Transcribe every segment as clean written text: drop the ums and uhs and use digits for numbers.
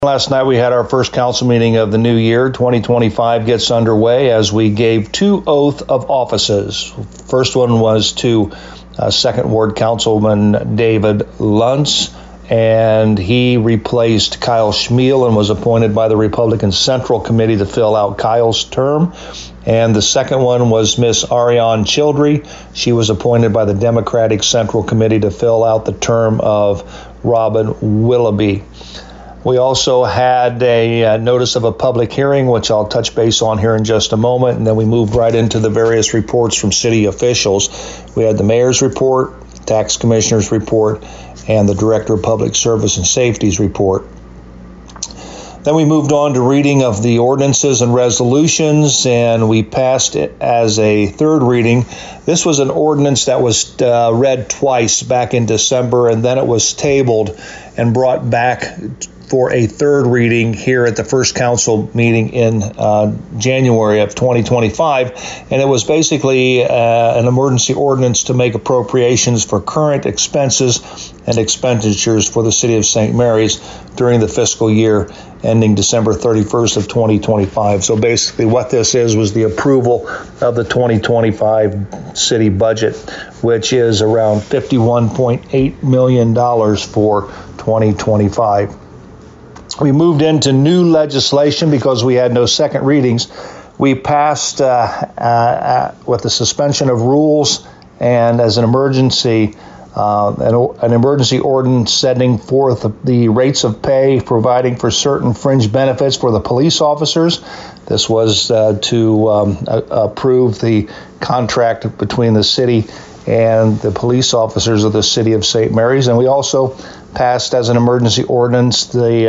Last night we had our first council meeting of the new year. 2025 gets underway as we gave two oath of offices. First one was to Second Ward Councilman David Luntz, and he replaced Kyle Schmiel and was appointed by the Republican Central Committee to fill out Kyle's term. And the second one was Miss Ariane Childry. She was appointed by the Democratic Central Committee to fill out the term of Robin Willoughby. We also had a notice of a public hearing, which I'll touch base on here in just a moment, and then we moved right into the various reports from city officials. We had the mayor's report, tax commissioner's report, and the director of public service and safety's report. Then we moved on to reading of the ordinances and resolutions, and we passed it as a third reading. This was an ordinance that was read twice back in December, and then it was tabled and brought back for a third reading here at the first council meeting in January of 2025. And it was basically an emergency ordinance to make appropriations for current expenses and expenditures for the city of St. Mary's during the fiscal year ending December 31st of 2025. So basically what this was the approval of the 2025 city budget, which is around $51.8 million for 2025. We moved into new legislation because we had no second readings. We passed with the suspension of rules and as an emergency, an emergency ordinance setting forth the rates of pay, providing for certain fringe benefits for the police officers. This was to approve the contract between the city and the police officers of the city of St. Mary's. And we also passed as an emergency ordinance the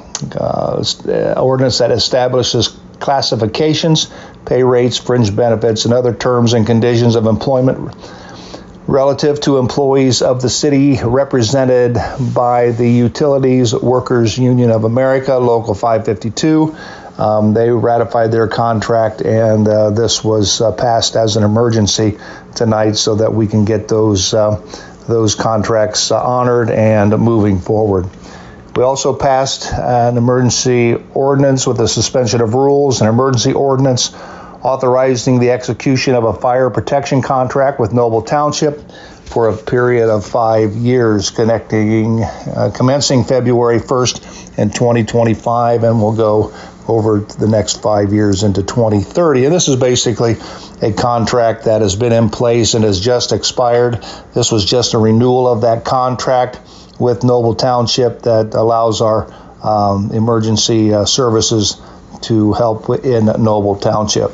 ordinance that establishes classifications, pay rates, fringe benefits, and other terms and conditions of employment relative to employees of the city represented by the Utilities Workers Union of America, Local 552. They ratified their contract, and this was passed as an emergency tonight so that we can get those contracts honored and moving forward. We also passed an emergency ordinance with a suspension of rules, an emergency ordinance authorizing the execution of a fire protection contract with Noble Township for a period of 5 years, commencing February 1st in 2025, and will go over the next 5 years into 2030. And this is basically a contract that has been in place and has just expired. This was just a renewal of that contract with Noble Township that allows our emergency services to help in Noble Township.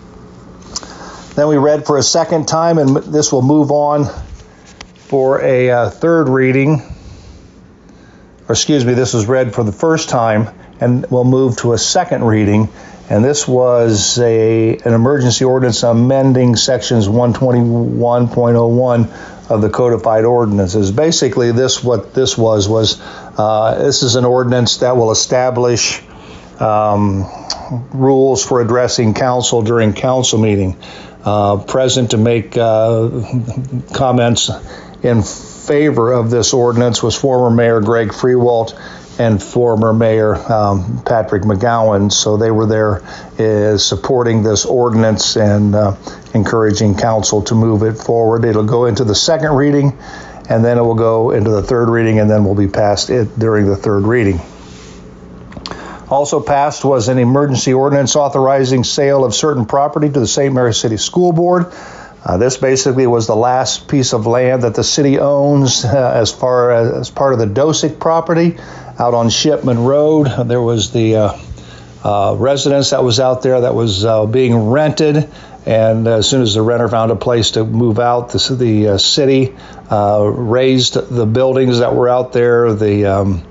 Then we read for a second time, and this will move on for a third reading. Or excuse me, this was read for the first time, and we'll move to a second reading. And this was an emergency ordinance amending sections 121.01 of the codified ordinances. Basically, this is an ordinance that will establish rules for addressing council during council meeting. Present to make comments in favor of this ordinance was former Mayor Greg Freewalt and former Mayor Patrick McGowan. So they were there supporting this ordinance and encouraging council to move it forward. It'll go into the second reading, and then it will go into the third reading, and then will be passed during the third reading. Also passed was an emergency ordinance authorizing sale of certain property to the St. Mary's City School Board. This basically was the last piece of land that the city owns as part of the Dosick property out on Shipman Road. There was the residence that was out there that was being rented, and as soon as the renter found a place to move out, the city raised the buildings that were out there. The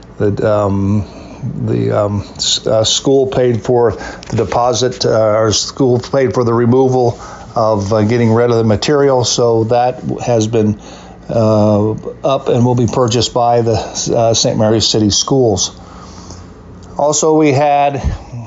school paid for the deposit, or school paid for the removal of getting rid of the material, so that has been up and will be purchased by the St. Mary's City Schools. Also, we had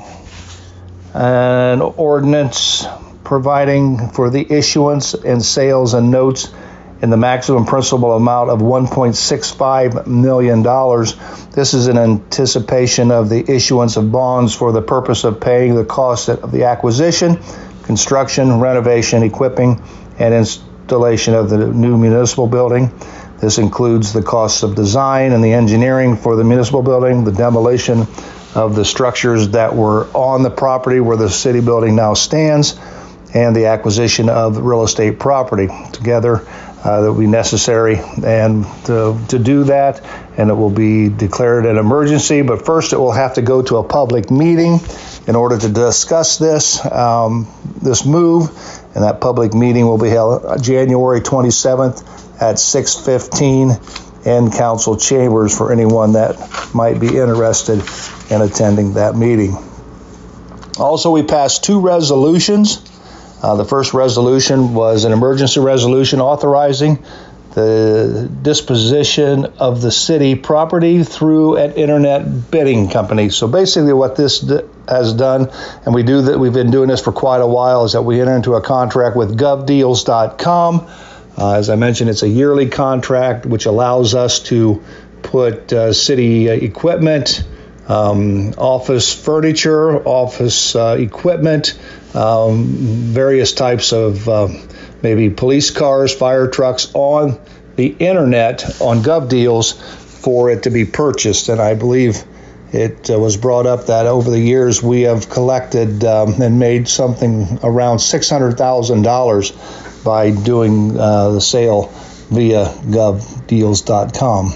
an ordinance providing for the issuance and sales and notes in the maximum principal amount of $1.65 million. This is in anticipation of the issuance of bonds for the purpose of paying the cost of the acquisition, construction, renovation, equipping, and installation of the new municipal building. This includes the costs of design and the engineering for the municipal building, the demolition of the structures that were on the property where the city building now stands, and the acquisition of real estate property. Together, that will be necessary and to do that, and it will be declared an emergency. But first, it will have to go to a public meeting in order to discuss this move, and that public meeting will be held January 27th at 6:15 in council chambers for anyone that might be interested in attending that meeting. Also, we passed 2 resolutions. The first resolution was an emergency resolution authorizing the disposition of the city property through an internet bidding company. So basically what this has done, and we've been doing this for quite a while, is that we enter into a contract with govdeals.com. As I mentioned, it's a yearly contract which allows us to put city equipment, office furniture, office equipment, various types of maybe police cars, fire trucks on the internet on GovDeals for it to be purchased. And I believe it was brought up that over the years we have collected and made something around $600,000 by doing the sale via govdeals.com.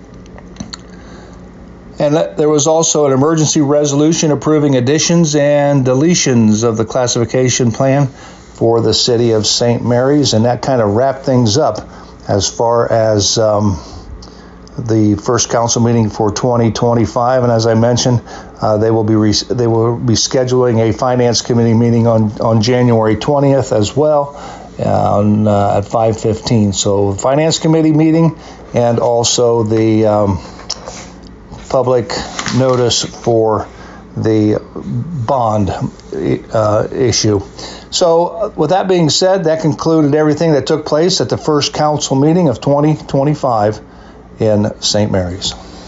And there was also an emergency resolution approving additions and deletions of the classification plan for the city of St. Mary's, and that kind of wrapped things up as far as the first council meeting for 2025. And as I mentioned, they will be scheduling a finance committee meeting on January 20th as well at 5:15. So finance committee meeting and also the public notice for the bond issue. So with that being said, that concluded everything that took place at the first council meeting of 2025 in St. Mary's.